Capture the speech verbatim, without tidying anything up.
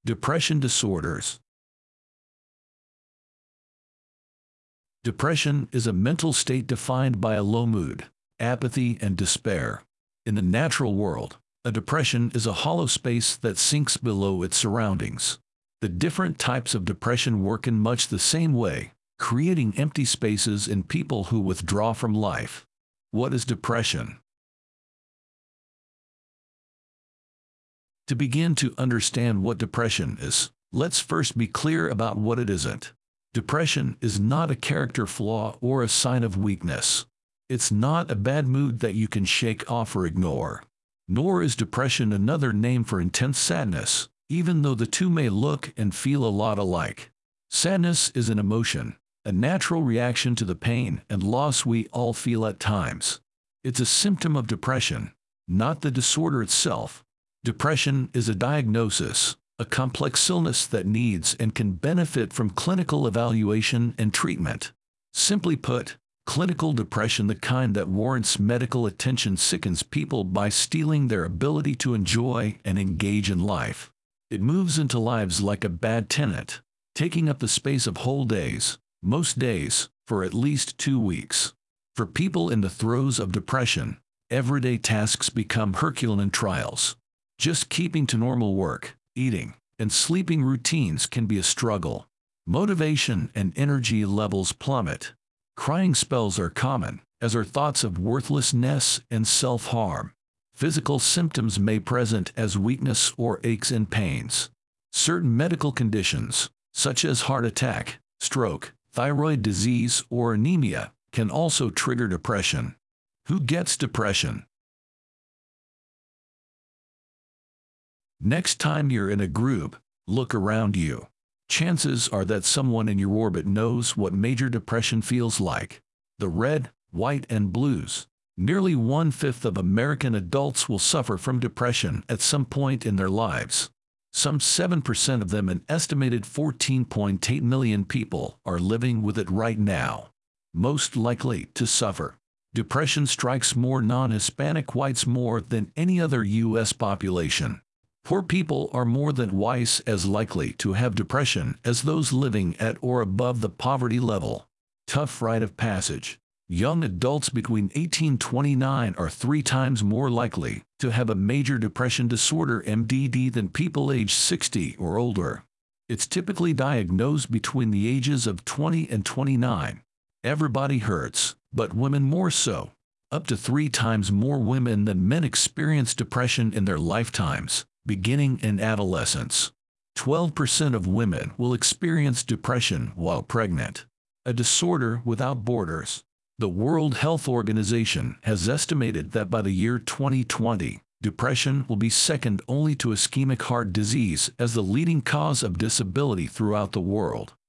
Depression disorders. Depression is a mental state defined by a low mood, apathy, and despair. In the natural world, a depression is a hollow space that sinks below its surroundings. The different types of depression work in much the same way, creating empty spaces in people who withdraw from life. What is depression? To begin to understand what depression is, let's first be clear about what it isn't. Depression is not a character flaw or a sign of weakness. It's not a bad mood that you can shake off or ignore. Nor is depression another name for intense sadness, even though the two may look and feel a lot alike. Sadness is an emotion, a natural reaction to the pain and loss we all feel at times. It's a symptom of depression, not the disorder itself. Depression is a diagnosis, a complex illness that needs and can benefit from clinical evaluation and treatment. Simply put, clinical depression, the kind that warrants medical attention, sickens people by stealing their ability to enjoy and engage in life. It moves into lives like a bad tenant, taking up the space of whole days, most days, for at least two weeks. For people in the throes of depression, everyday tasks become Herculean trials. Just keeping to normal work, eating, and sleeping routines can be a struggle. Motivation and energy levels plummet. Crying spells are common, as are thoughts of worthlessness and self-harm. Physical symptoms may present as weakness or aches and pains. Certain medical conditions, such as heart attack, stroke, thyroid disease, or anemia, can also trigger depression. Who gets depression? Next time you're in a group, look around you. Chances are that someone in your orbit knows what major depression feels like. The red, white, and blues. Nearly one-fifth of American adults will suffer from depression at some point in their lives. Some seven percent of them, an estimated fourteen point eight million people, are living with it right now. Most likely to suffer. Depression strikes more non-Hispanic whites more than any other U S population. Poor people are more than twice as likely to have depression as those living at or above the poverty level. Tough rite of passage. Young adults between eighteen and twenty-nine are three times more likely to have a major depression disorder M D D than people aged sixty or older. It's typically diagnosed between the ages of twenty and twenty-nine. Everybody hurts, but women more so. Up to three times more women than men experience depression in their lifetimes, beginning in adolescence. twelve percent of women will experience depression while pregnant. A disorder without borders. The World Health Organization has estimated that by the year twenty twenty, depression will be second only to ischemic heart disease as the leading cause of disability throughout the world.